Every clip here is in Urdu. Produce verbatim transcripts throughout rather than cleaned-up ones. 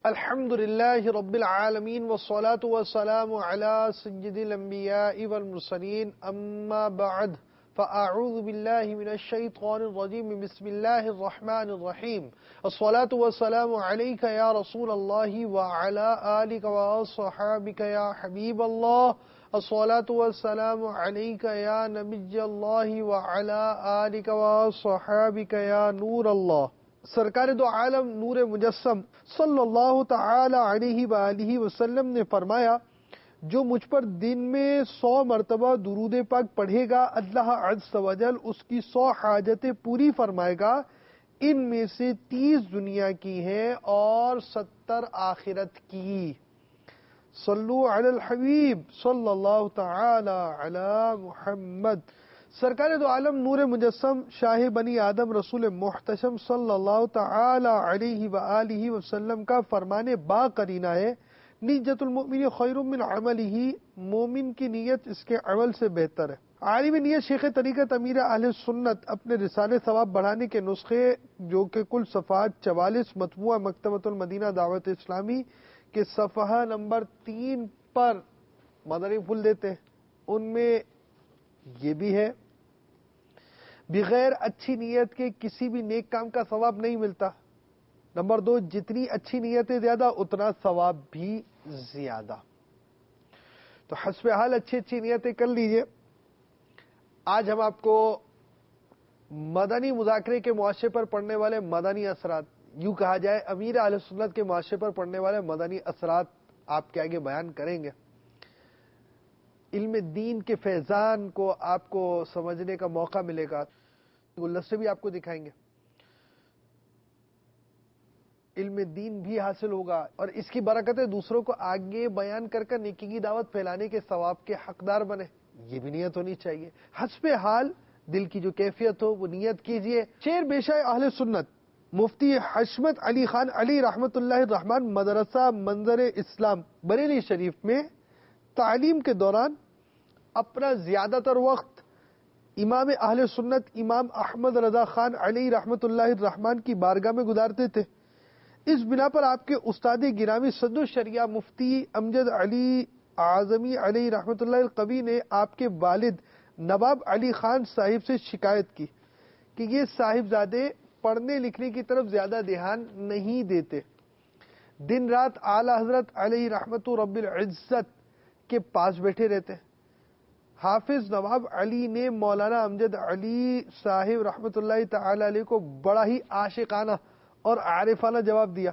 الحمد للہ رب العالمین والصلاة والسلام علی سید الانبیاء والمرسلین اما بعد فاعوذ باللہ من الشیطان الرجیم بسم اللہ الرحمن الرحیم الصلاة والسلام علیک یا رسول اللہ وعلی آلک واصحابک یا حبیب اللہ الصلاة والسلام علیک یا نبی اللہ وعلی آلک واصحابک یا نور اللہ۔ سرکار دو عالم نور مجسم صلی اللہ تعالی علیہ وآلہ وسلم نے فرمایا، جو مجھ پر دن میں سو مرتبہ درود پاک پڑھے گا اللہ عز و جل اس کی سو حاجتیں پوری فرمائے گا، ان میں سے تیس دنیا کی ہیں اور ستر آخرت کی۔ صلو علی الحبیب صلی اللہ تعالی علی محمد۔ سرکار دو عالم نور مجسم شاہ بنی آدم رسول محتشم صلی اللہ تعالی علیہ وآلہ وسلم کا فرمان با قرینہ ہے، نیت المؤمن خیر من عملہ، مومن کی نیت اس کے عمل سے بہتر ہے۔ عالم نیت شیخ طریقت امیر اہل سنت اپنے رسالے ثواب بڑھانے کے نسخے جو کہ کل صفحات چوالیس مطبوعہ مکتبۃ المدینہ دعوت اسلامی کے صفحہ نمبر تین پر مدنی پھول دیتے ہیں، ان میں یہ بھی ہے، بغیر اچھی نیت کے کسی بھی نیک کام کا ثواب نہیں ملتا۔ نمبر دو، جتنی اچھی نیتیں زیادہ اتنا ثواب بھی زیادہ۔ تو حسب حال اچھی اچھی نیتیں کر لیجئے۔ آج ہم آپ کو مدنی مذاکرے کے معاشرے پر پڑنے والے مدنی اثرات، یوں کہا جائے امیر اہل سنت کے معاشرے پر پڑنے والے مدنی اثرات آپ کے آگے بیان کریں گے۔ علم دین کے فیضان کو آپ کو سمجھنے کا موقع ملے گا، گلدستے بھی آپ کو دکھائیں گے، علم دین بھی حاصل ہوگا اور اس کی برکتیں دوسروں کو آگے بیان کر کر نیکی کی دعوت پھیلانے کے ثواب کے حقدار بنے، یہ بھی نیت ہونی چاہیے۔ حسب حال دل کی جو کیفیت ہو وہ نیت کیجئے۔ شعر پیشہ اہل سنت مفتی حشمت علی خان علی رحمت اللہ الرحمن مدرسہ منظر اسلام بریلی شریف میں تعلیم کے دوران اپنا زیادہ تر وقت امام اہل سنت امام احمد رضا خان علی رحمت اللہ الرحمن کی بارگاہ میں گزارتے تھے۔ اس بنا پر آپ کے استاد گرامی صدر الشریعہ مفتی امجد علی اعظمی علی رحمت اللہ القوی نے آپ کے والد نواب علی خان صاحب سے شکایت کی کہ یہ صاحبزادے پڑھنے لکھنے کی طرف زیادہ دھیان نہیں دیتے، دن رات اعلی حضرت علیہ رحمت رب العزت کے پاس بیٹھے رہتے ہیں۔ حافظ نواب علی نے مولانا امجد علی صاحب رحمت اللہ تعالی علیہ کو بڑا ہی عاشقانہ اور عارفانہ جواب دیا،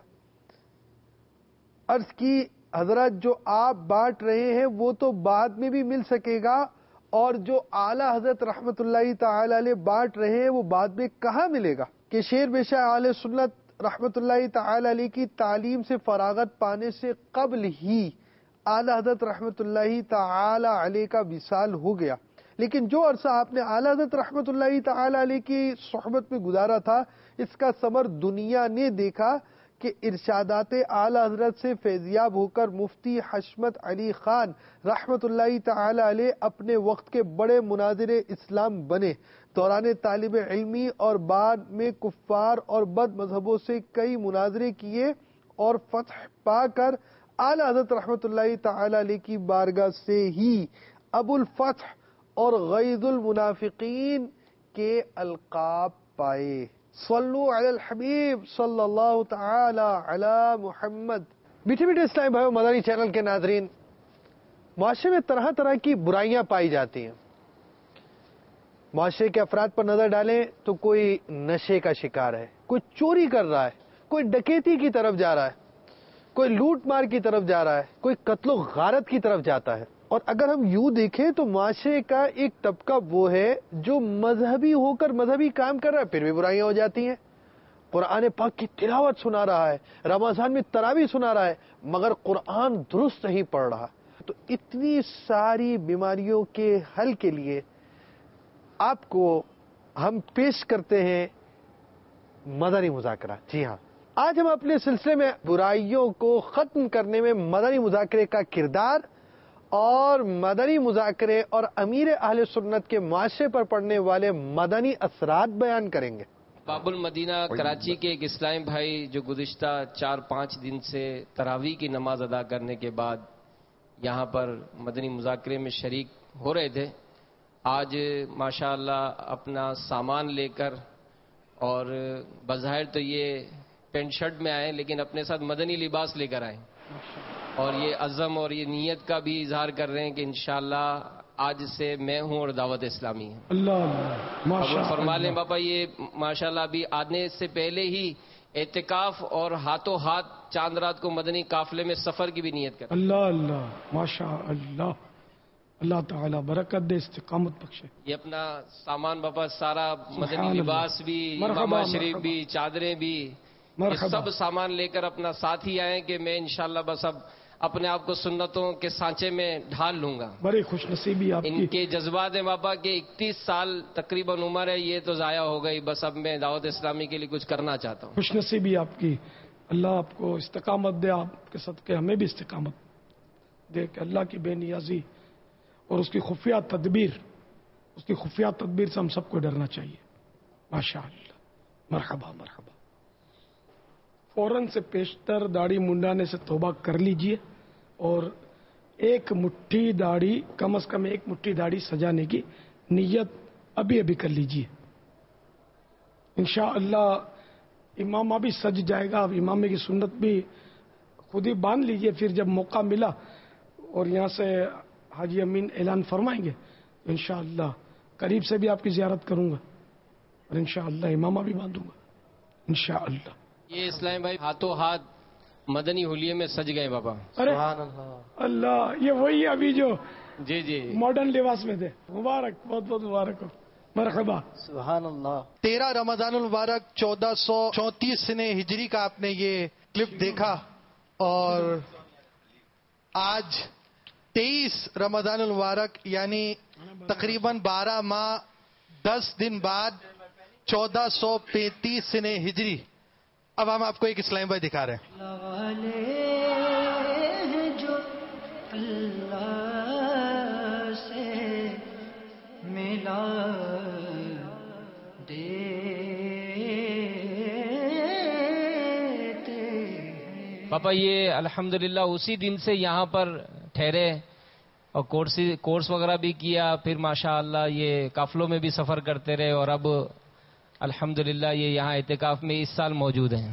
عرض کی حضرت جو آپ بانٹ رہے ہیں وہ تو بعد میں بھی مل سکے گا، اور جو اعلی حضرت رحمت اللہ تعالی علیہ بانٹ رہے ہیں وہ بعد میں کہاں ملے گا؟ کہ شعر پیشہ اہل سنت رحمت اللہ تعالی علیہ کی تعلیم سے فراغت پانے سے قبل ہی اعلی حضرت رحمت اللہ تعالی علیہ کا وصال ہو گیا، لیکن جو عرصہ آپ نے اعلی حضرت رحمت اللہ تعالی علیہ کی صحبت میں گزارا تھا اس کا ثمر دنیا نے دیکھا کہ ارشادات اعلی حضرت سے فیضیاب ہو کر مفتی حشمت علی خان رحمت اللہ تعالی علیہ اپنے وقت کے بڑے مناظر اسلام بنے۔ دوران طالب علمی اور بعد میں کفار اور بد مذہبوں سے کئی مناظرے کیے اور فتح پا کر اعلی حضرت رحمت اللہ تعالی علیہ کی بارگاہ سے ہی ابو الفتح اور غیظ المنافقین کے القاب پائے۔ صلو علی الحبیب صلی اللہ تعالی علی محمد۔ میٹھے میٹھے اسلامی بھائیو، مدنی چینل کے ناظرین، معاشرے میں طرح طرح کی برائیاں پائی جاتی ہیں۔ معاشرے کے افراد پر نظر ڈالیں تو کوئی نشے کا شکار ہے، کوئی چوری کر رہا ہے، کوئی ڈکیتی کی طرف جا رہا ہے، کوئی لوٹ مار کی طرف جا رہا ہے، کوئی قتل و غارت کی طرف جاتا ہے۔ اور اگر ہم یوں دیکھیں تو معاشرے کا ایک طبقہ وہ ہے جو مذہبی ہو کر مذہبی کام کر رہا ہے، پھر بھی برائیاں ہو جاتی ہیں۔ قرآن پاک کی تلاوت سنا رہا ہے، رمضان میں تراویح سنا رہا ہے، مگر قرآن درست نہیں پڑھ رہا۔ تو اتنی ساری بیماریوں کے حل کے لیے آپ کو ہم پیش کرتے ہیں مدنی مذاکرہ۔ جی ہاں، آج ہم اپنے سلسلے میں برائیوں کو ختم کرنے میں مدنی مذاکرے کا کردار اور مدنی مذاکرے اور امیر اہل سنت کے معاشرے پر پڑنے والے مدنی اثرات بیان کریں گے۔ باب المدینہ کراچی کے ایک اسلام بھائی جو گزشتہ چار پانچ دن سے تراویح کی نماز ادا کرنے کے بعد یہاں پر مدنی مذاکرے میں شریک ہو رہے تھے، آج ماشاءاللہ اپنا سامان لے کر، اور بظاہر تو یہ پینٹ شرٹ میں آئے لیکن اپنے ساتھ مدنی لباس لے کر آئے، اور یہ عزم اور یہ نیت کا بھی اظہار کر رہے ہیں کہ انشاءاللہ آج سے میں ہوں اور دعوت اسلامی ہے۔ اللہ اللہ قبول فرما لیں بابا۔ یہ ماشاءاللہ ابھی آنے سے پہلے ہی اعتکاف اور ہاتھوں ہاتھ چاند رات کو مدنی قافلے میں سفر کی بھی نیت کر۔ اللہ اللہ ماشاء اللہ، اللہ تعالیٰ برکت دے، استقامت بخشے۔ یہ اپنا سامان بابا سارا مدنی اللہ۔ لباس بھی، مرحبا، امامہ شریف مرحبا۔ بھی، چادریں بھی، یہ مرحبا۔ سب سامان لے کر اپنا ساتھ ہی آئے کہ میں انشاءاللہ بس اب اپنے آپ کو سنتوں کے سانچے میں ڈھال لوں گا۔ بڑی خوش نصیبی آپ ان کی۔ کے جذبات ہیں بابا کہ اکتیس سال تقریباً عمر ہے، یہ تو ضائع ہو گئی، بس اب میں دعوت اسلامی کے لیے کچھ کرنا چاہتا ہوں۔ خوش نصیبی آپ کی، اللہ آپ کو استقامت دے، آپ کے صدقے ہمیں بھی استقامت دے کہ اللہ کی بے نیازی اور اس کی خفیہ تدبیر، اس کی خفیہ تدبیر سے ہم سب کو ڈرنا چاہیے۔ ماشاء اللہ، مرحبا مرحبا۔ فوراً سے پیشتر داڑھی منڈانے سے توبہ کر لیجئے اور ایک مٹھی داڑھی، کم از کم ایک مٹھی داڑھی سجانے کی نیت ابھی ابھی کر لیجئے۔ انشاءاللہ امامہ بھی سج جائے گا، اب امامے کی سنت بھی خود ہی باندھ لیجئے، پھر جب موقع ملا اور یہاں سے حاجی امین اعلان فرمائیں گے انشاءاللہ قریب سے بھی آپ کی زیارت کروں گا اور انشاءاللہ امامہ بھی باندھوں گا انشاءاللہ۔ یہ اسلام بھائی ہاتھوں ہاتھ مدنی ہولیے میں سج گئے بابا۔ ارے اللہ، یہ وہی ہے ابھی جو جی جی ماڈرن لباس میں تھے، مبارک، بہت بہت مبارک ہو، مرحبا۔ سبحان اللہ۔ تیرہ رمضان المبارک چودہ سو چونتیس سنے ہجری کا آپ نے یہ کلپ دیکھا، اور آج تیئیس رمضان المبارک یعنی تقریباً بارہ ماہ دس دن بعد چودہ سو پینتیس سنے ہجری، اب ہم آپ کو ایک اسلام بھائی دکھا رہے ہیں۔ جو اللہ سے ملا پاپا، یہ الحمدللہ اسی دن سے یہاں پر ٹھہرے اور کورس کورس وغیرہ بھی کیا، پھر ماشاءاللہ یہ قافلوں میں بھی سفر کرتے رہے، اور اب الحمدللہ یہ یہاں اعتکاف میں اس سال موجود ہیں۔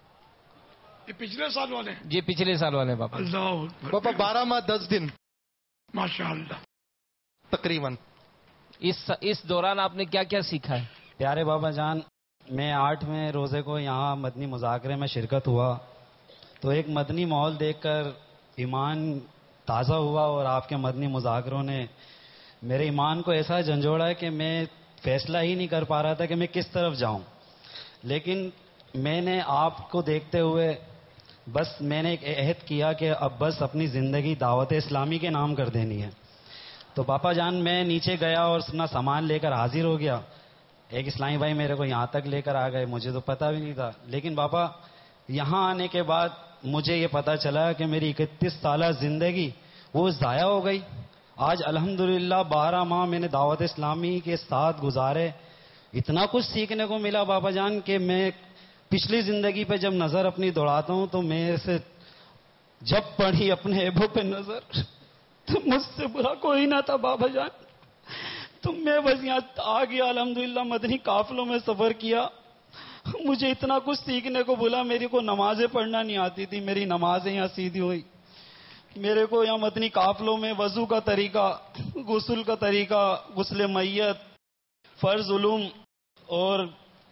یہ پچھلے سال والے ہیں؟ جی پچھلے سال والے پاپا۔ اللہ اکبر۔ پاپا بارہ ماہ دس دن ماشاء اللہ تقریباً۔ اس اس دوران آپ نے کیا کیا سیکھا ہے؟ پیارے بابا جان، میں آٹھویں روزے کو یہاں مدنی مذاکرے میں شرکت ہوا تو ایک مدنی ماحول دیکھ کر ایمان تازہ ہوا، اور آپ کے مدنی مذاکروں نے میرے ایمان کو ایسا جھنجھوڑا ہے کہ میں فیصلہ ہی نہیں کر پا رہا تھا کہ میں کس طرف جاؤں، لیکن میں نے آپ کو دیکھتے ہوئے بس میں نے ایک عہد کیا کہ اب بس اپنی زندگی دعوت اسلامی کے نام کر دینی ہے۔ تو پاپا جان میں نیچے گیا اور اپنا سامان لے کر حاضر ہو گیا، ایک اسلامی بھائی میرے کو یہاں تک لے کر آ گئے، مجھے تو پتہ بھی نہیں تھا، لیکن پاپا یہاں آنے کے بعد مجھے یہ پتہ چلا کہ میری اکتیس سالہ زندگی وہ ضائع ہو گئی۔ آج الحمدللہ بارہ ماہ میں نے دعوت اسلامی کے ساتھ گزارے، اتنا کچھ سیکھنے کو ملا بابا جان کہ میں پچھلی زندگی پہ جب نظر اپنی دوڑاتا ہوں تو میرے سے جب پڑھی اپنے ایبوں پہ نظر تو مجھ سے برا کوئی نہ تھا بابا جان، تو میں بس یہاں آ گیا، الحمدللہ مدنی قافلوں میں سفر کیا، مجھے اتنا کچھ سیکھنے کو بولا، میری کو نمازیں پڑھنا نہیں آتی تھی، میری نمازیں یہاں سیدھی ہوئی، میرے کو یہاں مدنی قافلوں میں وضو کا طریقہ، غسل کا طریقہ، غسل میت، فرض علوم اور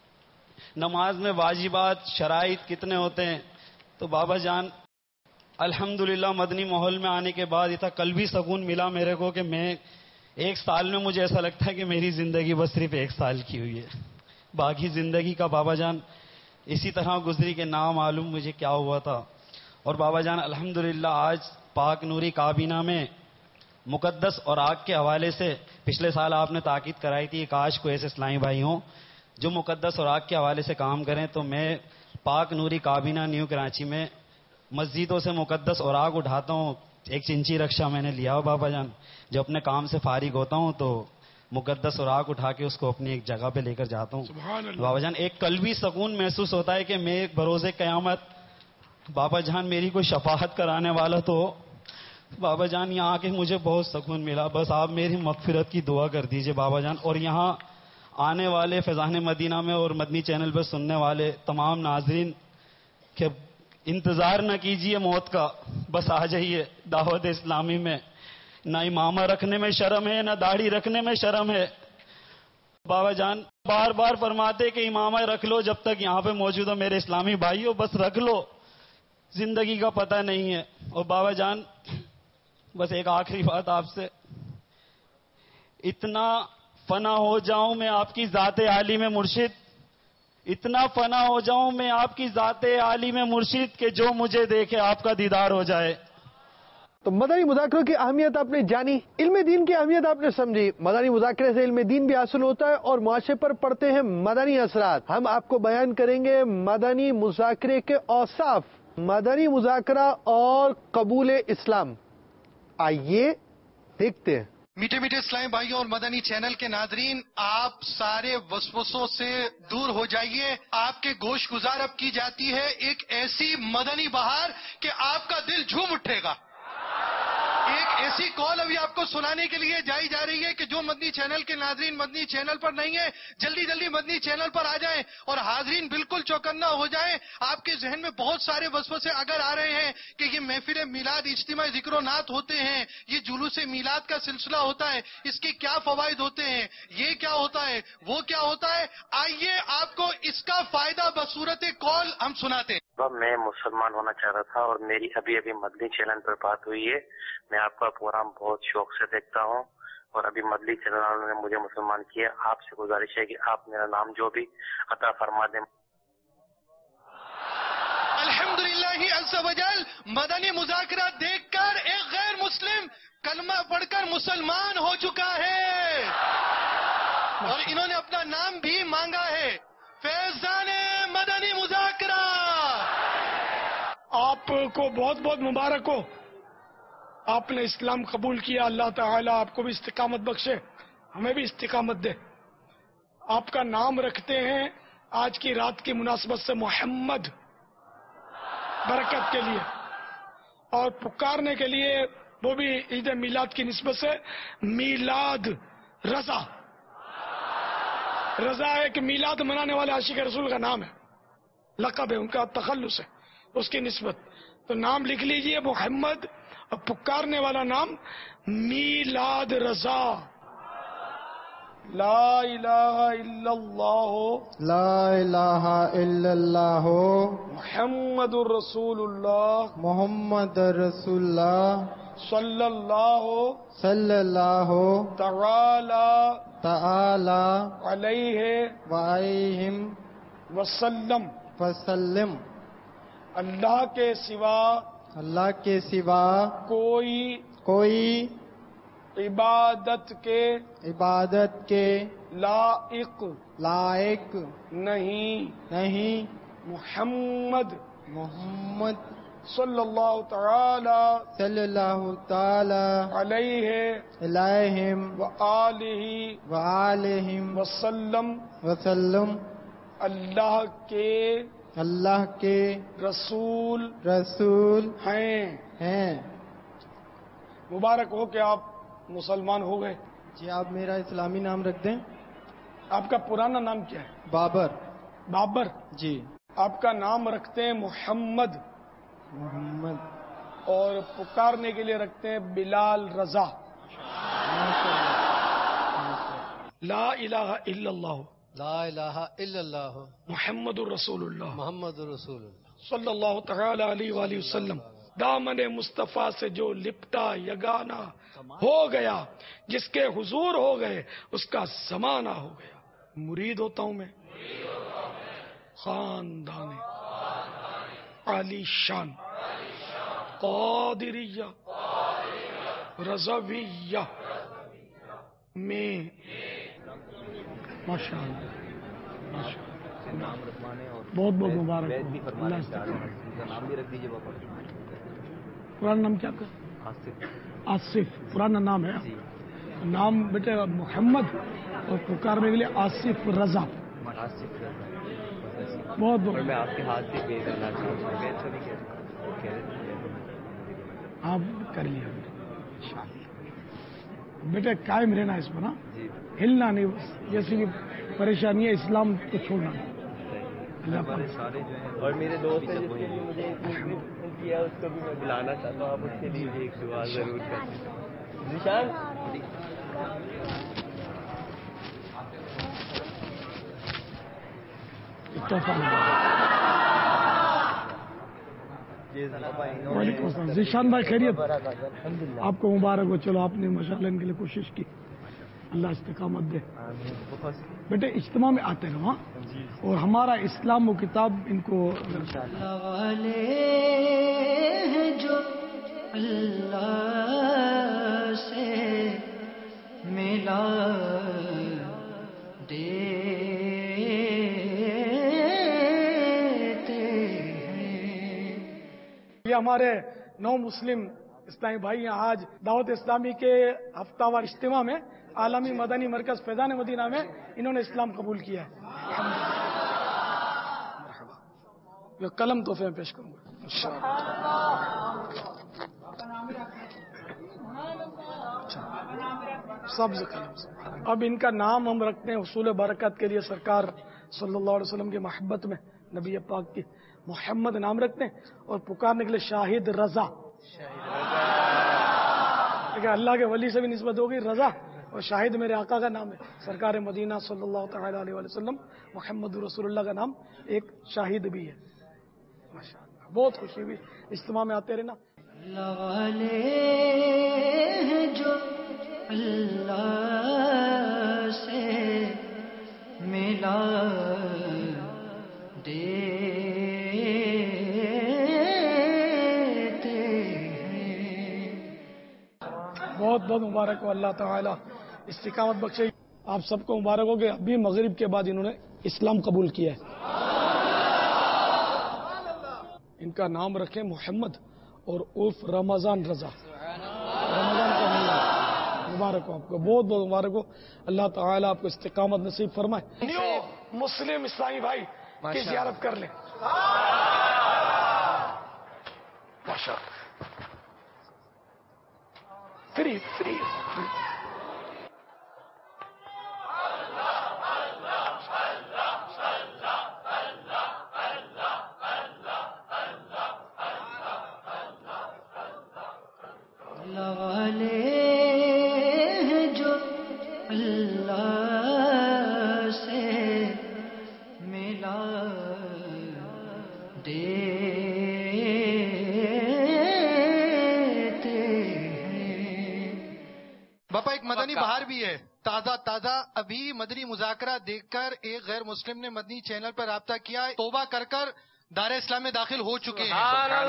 نماز میں واجبات شرائط کتنے ہوتے ہیں، تو بابا جان الحمدللہ مدنی ماحول میں آنے کے بعد اتنا قلبی سکون ملا میرے کو کہ میں ایک سال میں مجھے ایسا لگتا ہے کہ میری زندگی بس صرف ایک سال کی ہوئی ہے، باقی زندگی کا بابا جان اسی طرح گزری کہ نامعلوم مجھے کیا ہوا تھا۔ اور بابا جان الحمدللہ آج پاک نوری کابینہ میں مقدس اور آگ کے حوالے سے پچھلے سال آپ نے تاکید کرائی تھی کاش کو ایسے اسلامی بھائی ہوں جو مقدس اور آگ کے حوالے سے کام کریں، تو میں پاک نوری کابینہ نیو کراچی میں مسجدوں سے مقدس اور آگ اٹھاتا ہوں، ایک چنچی رکشا میں نے لیا ہو بابا جان، جو اپنے کام سے فارغ ہوتا ہوں تو مقدس سراغ اٹھا کے اس کو اپنی ایک جگہ پہ لے کر جاتا ہوں. سبحان اللہ. بابا جان ایک قلبی سکون محسوس ہوتا ہے کہ میں ایک بروز قیامت بابا جان میری کوئی شفاعت کرانے والا تو بابا جان یہاں آ کے مجھے بہت سکون ملا. بس آپ میری مغفرت کی دعا کر دیجئے بابا جان. اور یہاں آنے والے فیضان مدینہ میں اور مدنی چینل پہ سننے والے تمام ناظرین کہ انتظار نہ کیجئے موت کا, بس آ جائیے دعوت اسلامی میں. نہ امامہ رکھنے میں شرم ہے, نہ داڑھی رکھنے میں شرم ہے. بابا جان بار بار فرماتے کہ امامہ رکھ لو جب تک یہاں پہ موجود ہو میرے اسلامی بھائیو, بس رکھ لو, زندگی کا پتہ نہیں ہے. اور بابا جان بس ایک آخری بات آپ سے, اتنا فنا ہو جاؤں میں آپ کی ذات عالی میں مرشد, اتنا فنا ہو جاؤں میں آپ کی ذات عالی میں مرشد کہ جو مجھے دیکھے آپ کا دیدار ہو جائے. تو مدنی مذاکروں کی اہمیت آپ نے جانی, علم دین کی اہمیت آپ نے سمجھی. مدنی مذاکرے سے علم دین بھی حاصل ہوتا ہے اور معاشرے پر پڑتے ہیں مدنی اثرات. ہم آپ کو بیان کریں گے مدنی مذاکرے کے اوصاف, مدنی مذاکرہ اور قبول اسلام. آئیے دیکھتے ہیں. میٹھے میٹھے اسلامی بھائیوں اور مدنی چینل کے ناظرین, آپ سارے وسوسوں سے دور ہو جائیے. آپ کے گوش گزار اب کی جاتی ہے ایک ایسی مدنی بہار کہ آپ کا دل جھوم اٹھے گا. ایک ایسی کال ابھی آپ کو سنانے کے لیے جائی جا رہی ہے کہ جو مدنی چینل کے ناظرین مدنی چینل پر نہیں ہے جلدی جلدی مدنی چینل پر آ جائیں اور حاضرین بالکل چوکنا ہو جائیں. آپ کے ذہن میں بہت سارے وسوسے اگر آ رہے ہیں کہ یہ محفل میلاد اجتماعی ذکر و نعت ہوتے ہیں, یہ جلوس میلاد کا سلسلہ ہوتا ہے, اس کے کیا فوائد ہوتے ہیں, یہ کیا ہوتا ہے, وہ کیا ہوتا ہے, آئیے آپ کو اس کا فائدہ بصورت کال ہم سناتے ہیں. میں مسلمان ہونا چاہ رہا تھا اور میری ابھی ابھی مدنی چینل پر بات ہوئی ہے. میں آپ کا پروگرام بہت شوق سے دیکھتا ہوں اور ابھی مدنی چینل والوں نے مجھے مسلمان کیا. آپ سے گزارش ہے کہ آپ میرا نام جو بھی عطا فرما دیں. الحمدللہ عز وجل مدنی مذاکرہ دیکھ کر ایک غیر مسلم کلمہ پڑھ کر مسلمان ہو چکا ہے اور انہوں نے اپنا نام بھی مانگا ہے, فیضان مدنی مذاکرہ. آپ کو بہت بہت مبارک ہو, آپ نے اسلام قبول کیا. اللہ تعالیٰ آپ کو بھی استقامت بخشے, ہمیں بھی استقامت دے. آپ کا نام رکھتے ہیں آج کی رات کی مناسبت سے محمد, برکت کے لیے, اور پکارنے کے لیے وہ بھی عید میلاد کی نسبت سے میلاد رضا. رضا ایک میلاد منانے والے عاشق رسول کا نام ہے, لقب ہے, ان کا تخلص ہے, اس کی نسبت. تو نام لکھ لیجئے محمد, اور پکارنے والا نام میلاد رضا. لا الہ الا اللہ, لا الہ الا اللہ, محمد رسول اللہ, محمد رسول اللہ, صلی اللہ صلی اللہ تعالی تعالی علیہ وآلہ وسلم. وسلم. اللہ کے سوا اللہ کے سوا کوئی کوئی عبادت کے عبادت کے لائق لائق نہیں. نہیں. محمد محمد صلی اللہ تعالی صلی اللہ تعالی علیہ علیہ وآلہ وآلہ وسلم وسلم. اللہ کے اللہ کے رسول رسول ہیں. ہیں. مبارک ہو کہ آپ مسلمان ہو گئے. جی آپ میرا اسلامی نام رکھ دیں. آپ کا پرانا نام کیا ہے؟ بابر. بابر. جی. آپ کا نام رکھتے ہیں محمد, محمد, اور پکارنے کے لیے رکھتے ہیں بلال رضا. لا الہ الا اللہ, لا الہ الا اللہ, محمد رسول اللہ, محمد رسول اللہ صلی اللہ تعالی علیہ وآلہ وسلم. دامن مصطفیٰ سے جو لپٹا یگانا ہو گیا, جس کے حضور ہو گئے اس کا زمانہ ہو گیا. مرید ہوتا ہوں میں خاندان عالی شان قادریہ رضویہ میں. ماشاء اللہ, بہت بہت مبارک. نام بھی رکھ دیجیے بابا. پرانا نام کیا آپ کا؟ آصف. پرانا نام ہے. नाम बेटे मोहम्मद और पुकारने के लिए आसिफ रजा। आसिफ रजा। बहुत और बहुत मैं आपके हाथ से भेज करना चाहता हूँ। मैं ऐसा नहीं कह कह रहे आप कर लिया बेटे, कायम रहना इसमें ना, जी हिलना नहीं, बस जैसी भी परेशानी है इस्लाम को छोड़ना नहीं। अल्लाह हमारे पाक सारे जो हैं और मेरे दोस्त हैं जिसके लिए मुझे फोन किया उसको भी मैं बुलाना चाहता हूँ। आप उसके लिए भी एक दुआ जरूर करें। निशान तोहफा वालेकुम अस्सलाम। जीशान भाई खैरियत? आपको मुबारक हो। चलो आपने माशाअल्लाह इनके लिए कोशिश की, अल्लाह इस्तिकामत दे। बेटे इज्तिमा में आते रहो हाँ? और हमारा इस्लाम वो किताब इनको वाले हैं जो अल्लाह से मिला देते हैं। ये हमारे नौ मुस्लिम इस्लामी भाई हैं आज दावत इस्लामी के हफ्तावार इज्तिमा में आलमी मदनी मरकज फैजान मदीना में इन्होंने इस्लाम कबूल किया है। ये कलम तोहफे में पेश करूंगा सब्ज कलम से। अब इनका नाम हम रखते हैं हुसूल बरकत के लिए, सरकार सल्लल्लाहु अलैहि वसल्लम की मोहब्बत में नबी पाक की मोहम्मद नाम रखते हैं और पुकारने के लिए शाहिद रजा। ठीक है, अल्लाह के वली से भी निस्बत होगी रजा, और शाहिद मेरे आका का नाम है, सरकार मदीना सल्लल्लाहु तआला अलैहि वसल्लम मोहम्मद रसूलुल्लाह का नाम एक शाहिद भी है। माशाअल्लाह, बहुत खुशी हुई इज्तिमा में आते रहना। अल्लाह वाले हैं जो अल्लाह से मिला देते हैं। बहुत बहुत मुबारक हो, अल्लाह ताला इस्तिकामत बख्शे। आप सबको मुबारक हो कि अभी मगरिब के बाद इन्होंने इस्लाम कबूल किया है। इनका नाम रखें मोहम्मद और उर्फ रमजान रजा। रमजान का महीना मुबारक हो आपको, बहुत बहुत मुबारक हो। अल्लाह ताला आपको इस्तिकामत नसीब फरमाए। न्यू मुस्लिम इस्लामी भाई की ज़ियारत कर लें। माशाअल्लाह, फ्री फ्री अल्लाह वाले हैं जो अल्लाह से मिला देते हैं। बापा एक मदनी बहार भी है, ताजा ताजा अभी मदनी मुजाकरा देखकर एक गैर मुस्लिम ने मदनी चैनल पर राब्ता किया, तौबा कर कर दारे इस्लाम में दाखिल हो चुके हैं।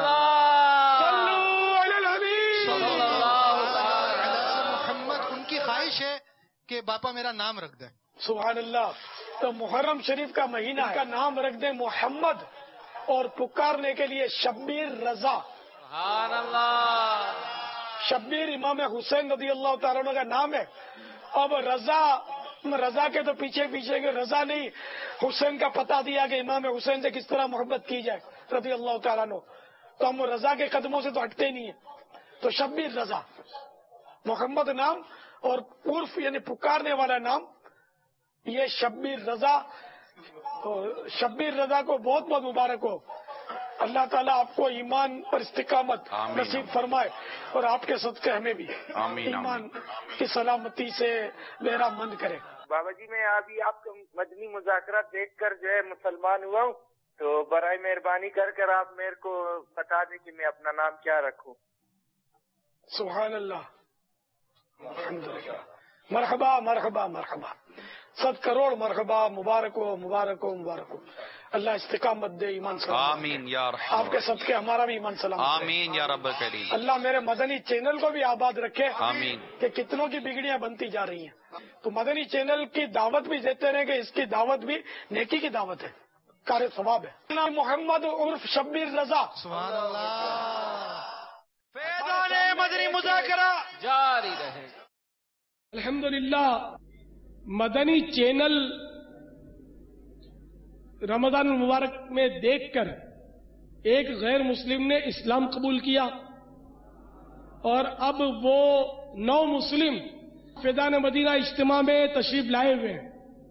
मोहम्मद उनकी ख्वाहिश है कि बापा मेरा नाम रख दें। सुभान अल्लाह। तो मुहर्रम शरीफ का महीना का नाम रख दें मोहम्मद और पुकारने के लिए शब्बीर रजा। सुभान अल्लाह। शब्बीर इमाम हुसैन रज़ी अल्लाह तआला अन्हु का नाम है। अब रजा रजा के तो पीछे पीछे के रजा नहीं, हुसैन का पता दिया कि इमाम हुसैन से किस तरह मोहब्बत की जाए रज़ी अल्लाह तआला अन्हु। तो हम रजा के कदमों से तो हटते नहीं है। तो शब्बीर रजा मोहम्मद नाम और उर्फ यानी पुकारने वाला नाम, ये शब्बीर रजा। तो शब्बीर रजा को बहुत बहुत मुबारक हो। अल्लाह ताला आपको ईमान पर इस्तिकामत नसीब फरमाए और आपके सदके हमें भी ईमान की सलामती से मेरा मन करे। बाबा जी मैं अभी आपका मदनी मुजाकरा देखकर जो है मुसलमान हुआ हूँ, तो बराए मेहरबानी कर कर आप मेरे को बता दें कि मैं अपना नाम क्या रखूं। सुभान अल्लाह, मरहबा मरहबा मरहबा, सद करोड़ मरहबा, मुबारक हो मुबारक हो मुबारक हो। अल्लाह इस्तिकामत दे, ईमान सलामत। आमीन या रहमान। आपके सदके हमारा भी ईमान सलामत। आमीन या रब्बल करीम। अल्लाह मेरे मदनी चैनल को भी आबाद रखे। आमीन। कि कितनों की बिगड़ियां बनती जा रही हैं, तो मदनी चैनल की दावत भी देते रहे कि इसकी दावत भी नेकी की दावत है, कार्य सवाब है। मोहम्मद उर्फ शब्बीर रजा। सुभान अल्लाह। फैज़ान मदनी मुज़ाकरा जारी रहेगा। अल्हम्दुलिल्लाह मदनी चैनल रमजान मुबारक में देखकर एक गैर मुस्लिम ने इस्लाम कबूल किया और अब वो नौ मुस्लिम फैज़ान मदीना इज्तिमा में तशरीफ लाए हुए हैं।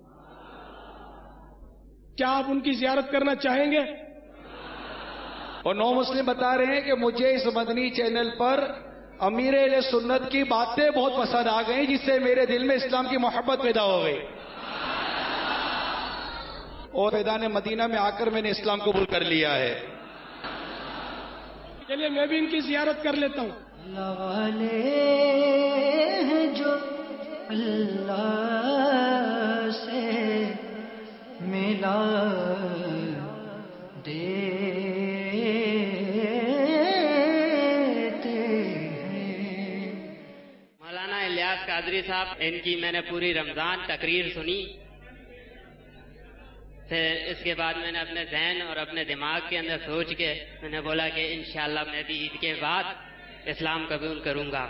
क्या आप उनकी जियारत करना चाहेंगे? और नौ मुस्लिम बता रहे हैं कि मुझे इस मदनी चैनल पर अमीर अहले सुन्नत की बातें बहुत पसंद आ गई, जिससे मेरे दिल में इस्लाम की मोहब्बत पैदा हो गई और फैज़ान मदीना में आकर मैंने इस्लाम कबूल कर लिया है। चलिए मैं भी इनकी जियारत कर लेता हूँ। अल्लाह वाले हैं जो अल्लाह से मिला देते हैं। मौलाना इलियास कादरी साहब, इनकी मैंने पूरी रमजान तकरीर सुनी। फिर इसके बाद मैंने अपने जहन और अपने दिमाग के अंदर सोच के मैंने बोला कि इंशाअल्लाह मैं भी ईद के बाद इस्लाम कबूल करूंगा।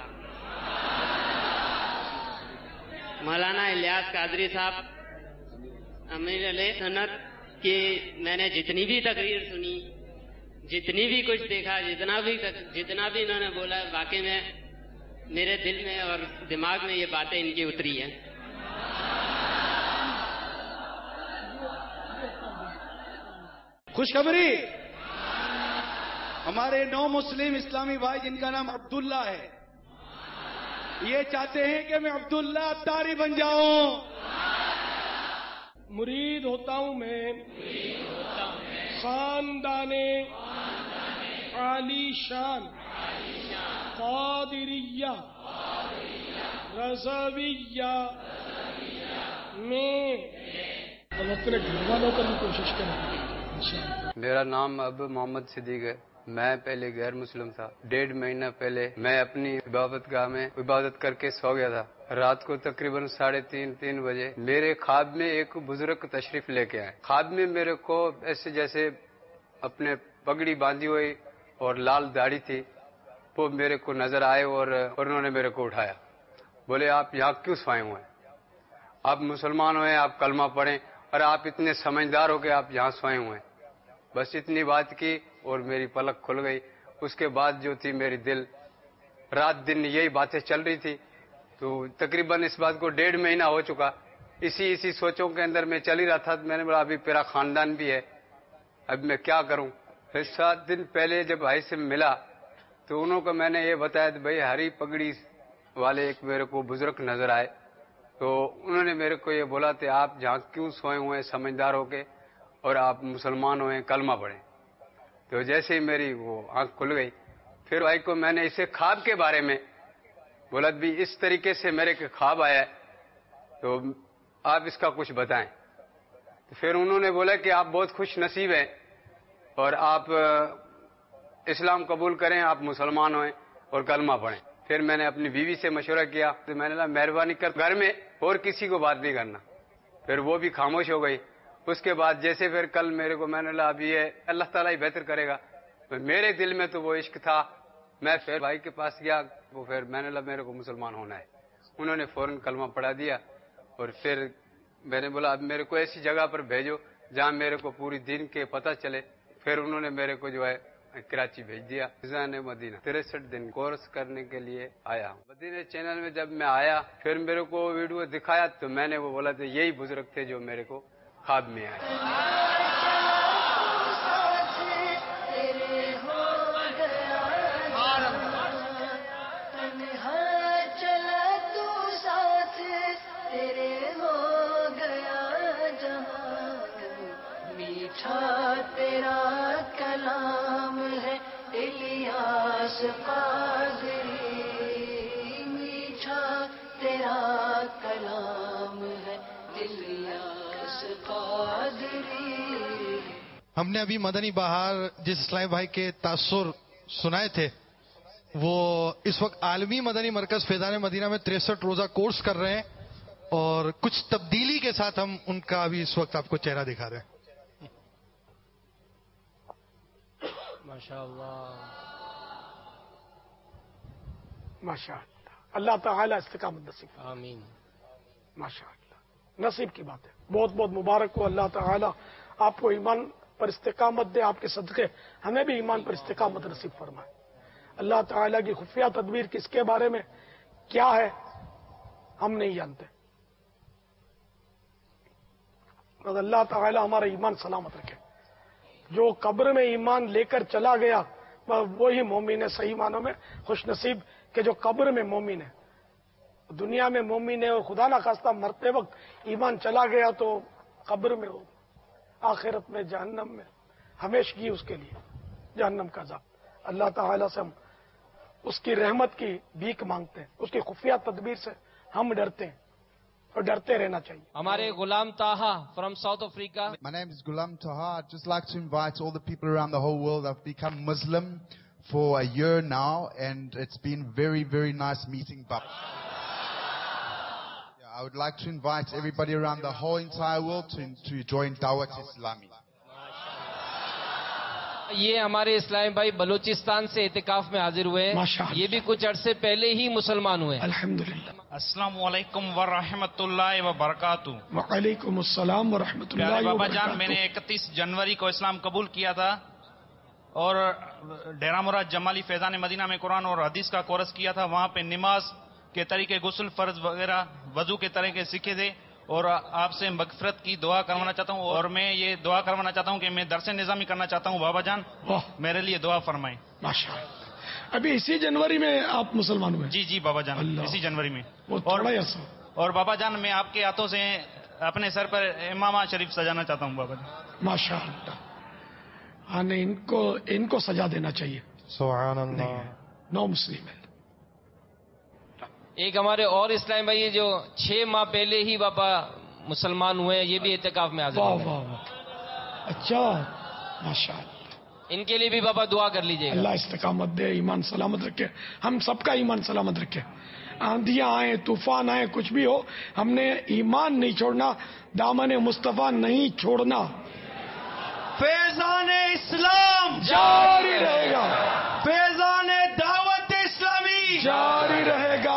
मौलाना इलियास कादरी साहब, अमीर अहले सुन्नत की मैंने जितनी भी तकरीर सुनी, जितनी भी कुछ देखा, जितना भी जितना भी इन्होंने बोला, वाकई में मेरे दिल में और दिमाग में ये बातें इनकी उतरी हैं। खुशखबरी, हमारे नौ मुस्लिम इस्लामी भाई जिनका नाम अब्दुल्ला है, ये चाहते हैं कि मैं अब्दुल्ला अत्तारी बन जाऊं। मुरीद होता हूं मैं खानदाने आली शान कादिरिया रज़विया में। हम अपने घर वालों को भी कोशिश करें। मेरा नाम अब मोहम्मद सिद्दीक है। मैं पहले गैर मुस्लिम था। डेढ़ महीना पहले मैं अपनी इबादत गाह में इबादत करके सो गया था। रात को तकरीबन साढ़े तीन तीन बजे मेरे ख्वाब में एक बुजुर्ग तशरीफ लेके आए। ख्वाब में मेरे को ऐसे जैसे अपने पगड़ी बांधी हुई और लाल दाढ़ी थी, वो मेरे को नजर आए और उन्होंने मेरे को उठाया। बोले, आप यहाँ क्यों सोए हुए हैं? आप मुसलमान हुए, आप कलमा पढ़ें और आप इतने समझदार हो के आप यहाँ सोए हुए हैं। बस इतनी बात की और मेरी पलक खुल गई। उसके बाद जो थी मेरी दिल रात दिन यही बातें चल रही थी। तो तकरीबन इस बात को डेढ़ महीना हो चुका। इसी इसी सोचों के अंदर मैं चल ही रहा था। मैंने बोला अभी मेरा खानदान भी है, अब मैं क्या करूं। फिर सात दिन पहले जब भाई से मिला तो उन्होंने मैंने ये बताया कि भाई हरी पगड़ी वाले एक मेरे को बुजुर्ग नजर आए। तो उन्होंने मेरे को ये बोला कि आप जहाँ क्यों सोए हुए हैं समझदार होके और आप मुसलमान हुए कलमा पढ़े। तो जैसे ही मेरी वो आंख खुल गई, फिर भाई को मैंने इसे ख्वाब के बारे में बोला भी इस तरीके से मेरे के ख्वाब आया है, तो आप इसका कुछ बताएं। तो फिर उन्होंने बोला कि आप बहुत खुश नसीब हैं और आप इस्लाम कबूल करें, आप मुसलमान हों और कलमा पढ़ें। फिर मैंने अपनी बीवी से मशवरा किया तो मैंने कहा मेहरबानी कर घर में और किसी को बात नहीं करना। फिर वो भी खामोश हो गई। उसके बाद जैसे फिर कल मेरे को मैंने कहा अभी ये अल्लाह ताला ही बेहतर करेगा। तो मेरे दिल में तो वो इश्क था। मैं फिर भाई के पास गया, वो फिर मैंने कहा मेरे को मुसलमान होना है। उन्होंने फौरन कलमा पढ़ा दिया और फिर मैंने बोला अब मेरे को ऐसी जगह पर भेजो जहाँ मेरे को पूरी दिन के पता चले। फिर उन्होंने मेरे को जो है कराची भेज दिया। फैज़ान मदीना तिरसठ दिन कोर्स करने के लिए आया हूँ। मदीना चैनल में जब मैं आया फिर मेरे को वीडियो दिखाया तो मैंने वो बोला था यही बुजुर्ग थे जो मेरे को ख्वाब में आए। तेरा कलाम है इलियास कादरी, मीठा तेरा कलाम है इलियास कादरी। हमने अभी मदनी बहार जिस इस्लामी भाई के तासुर सुनाए थे, वो इस वक्त आलमी मदनी मरकज फैज़ान मदीना में तिरसठ रोजा कोर्स कर रहे हैं और कुछ तब्दीली के साथ हम उनका अभी इस वक्त आपको चेहरा दिखा रहे हैं। माशाअल्लाह माशाअल्लाह। اللہ تعالیٰ استقامت نصیب فرمائے۔ آمین۔ ماشاء اللہ، نصیب کی بات ہے، بہت بہت مبارک ہو۔ اللہ تعالیٰ آپ کو ایمان پر استقامت دے، آپ کے صدقے ہمیں بھی ایمان پر استقامت نصیب فرمائے۔ اللہ تعالیٰ کی خفیہ تدبیر کس کے بارے میں کیا ہے ہم نہیں جانتے، مگر اللہ تعالیٰ ہمارا ایمان سلامت رکھے۔ جو قبر میں ایمان لے کر چلا گیا وہی مومن ہے، صحیح معنوں میں خوش نصیب کہ جو قبر میں مومن ہے۔ دنیا میں مومن ہے اور خدا نہ خواستہ مرتے وقت ایمان چلا گیا تو قبر میں ہو، آخرت میں جہنم میں ہمیشگی اس کے لیے جہنم کا عذاب۔ اللہ تعالیٰ سے ہم اس کی رحمت کی بھیک مانگتے ہیں، اس کی خفیہ تدبیر سے ہم ڈرتے ہیں اور ڈرتے رہنا چاہیے۔ ہمارے Ghulam Taha from South Africa. My name is Ghulam Taha. I'd just like to invite all the people around the whole world. I've become Muslim for a year now, and it's been very, very nice meeting Baba. Yeah, I would like to invite everybody around the whole entire world to, to join Dawat Islami. یہ ہمارے اسلامی بھائی بلوچستان سے اعتکاف میں حاضر ہوئے ہیں، یہ بھی کچھ عرصے پہلے ہی مسلمان ہوئے۔ الحمدللہ۔ السلام علیکم ورحمۃ اللہ وبرکاتہ۔ وعلیکم السلام ورحمۃ اللہ پیارے بابا وبرکاتہ۔ جان، میں نے اکتیس جنوری کو اسلام قبول کیا تھا اور ڈیرہ مراد جمالی فیضان مدینہ میں قرآن اور حدیث کا کورس کیا تھا۔ وہاں پہ نماز کے طریقے، غسل فرض وغیرہ، وضو کے طریقے سیکھے تھے، اور آپ سے مغفرت کی دعا کروانا چاہتا ہوں، اور میں یہ دعا کروانا چاہتا ہوں کہ میں درس نظامی کرنا چاہتا ہوں۔ بابا جان میرے لیے دعا فرمائیں۔ ماشاء اللہ۔ ابھی اسی جنوری میں آپ مسلمان ہوئے؟ جی جی بابا جان، اسی جنوری میں۔ اور اور بابا جان، میں آپ کے ہاتھوں سے اپنے سر پر امامہ شریف سجانا چاہتا ہوں بابا جان۔ ماشاء اللہ۔ ہاں، نہیں، ان کو ان کو سجا دینا چاہیے۔ سبحان اللہ۔ نو مسلم ہے۔ ایک ہمارے اور اسلام بھائی جو چھ ماہ پہلے ہی باپا مسلمان ہوئے ہیں، یہ بھی اعتکاف میں حاضر واہ ہیں۔ واہ واہ، اچھا، ماشاء اللہ۔ ان کے لیے بھی باپا دعا کر لیجیے گا۔ اللہ استقامت دے، ایمان سلامت رکھے، ہم سب کا ایمان سلامت رکھے۔ آندھیاں آئیں، طوفان آئیں، کچھ بھی ہو، ہم نے ایمان نہیں چھوڑنا، دامن مصطفیٰ نہیں چھوڑنا۔ فیضان اسلام جاری رہے گا، فیضان دعوت اسلامی جاری رہے گا۔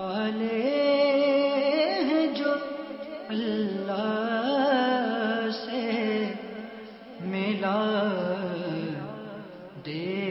جو اللہ سے ملا دے